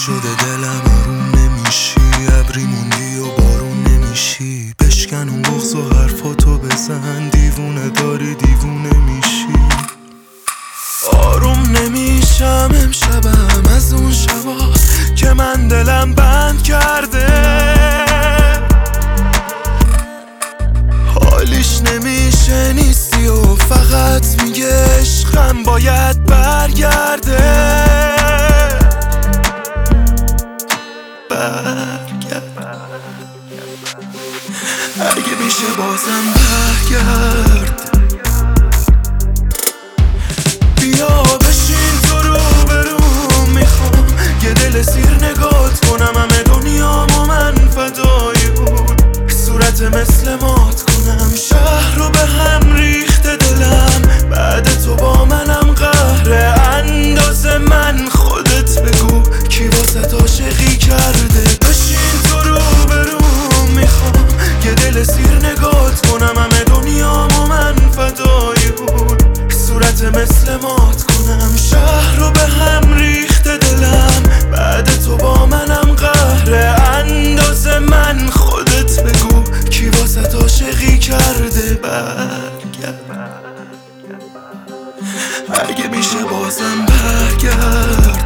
شده دلم آروم نمیشی، ابری موندی و بارون نمیشی. بشکن اون بغض و حرفاتو بزن، دیوونه داری دیوونه میشی. آروم نمیشم امشبم از اون شبا که من دلم بند کرده. حالیش نمیشه نیستی و فقط میگه عشقم باید برگرده. اگه میشه بازم برگرد، بیا بشین تو رو برو. میخوام یه دل سیر نگات کنم، همه دنیامو من فدای بود. صورت مثل مات کنم، شهر رو به هم ریخته دلم. بعد تو با منم قهره اندازه من، خودت بگو کی واسه عاشقی کرده. بشین تو رو برو. میخوام یه دل سیر نگات کنم، همه دنیامو من فدای بود. صورت مثل مات کنم، شهر رو به هم ریخته دلم. بعد تو با منم قهره اندازه من، خودت بگو کی واسه عاشقی کرده. اگه میشه بازم برگرد.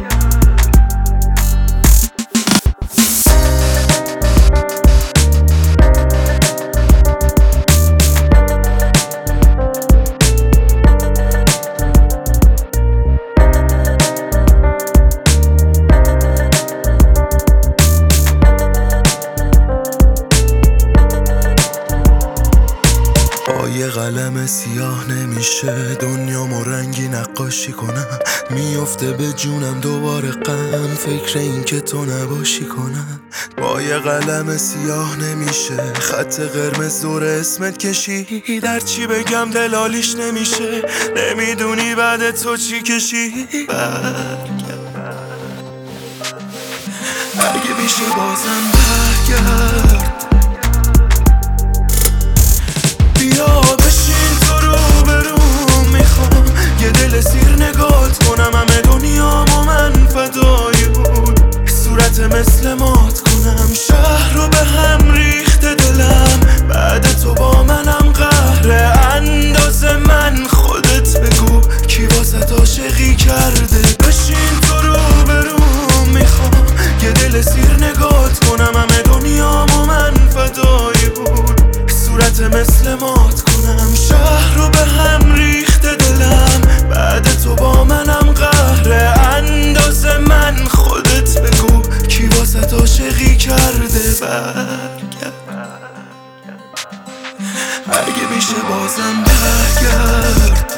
یه قلم سیاه نمیشه دنیامو رنگی نقاشی کنم. میفته به جونم دوباره غم، فکر این که تو نباشی کنم. با یه قلم سیاه نمیشه خط قرمز دور اسمت کشی. در چی بگم دلالیش نمیشه، نمیدونی بعد تو چی کشی. اگه میشه بازم برگرد، بیا بشین تو رو برو. میخوام یه دل سیر نگات کنم، همه دنیامو من فدای بود. صورت مثل مات کنم، شهر رو به هم ریخته دلم. بعد تو با منم قهره اندازه من، خودت بگو کی واسه عاشقی کرده. بشین تو رو برو. میخوام یه دل سیر نگات کنم، همه دنیامو من فدای بود. صورت مثل مات کنم، شهر رو به هم ریخته دلم. بعد تو با منم قهره اندازه من، خودت بگو کی واسه عاشقی کرده. اگه میشه بازم برگرد.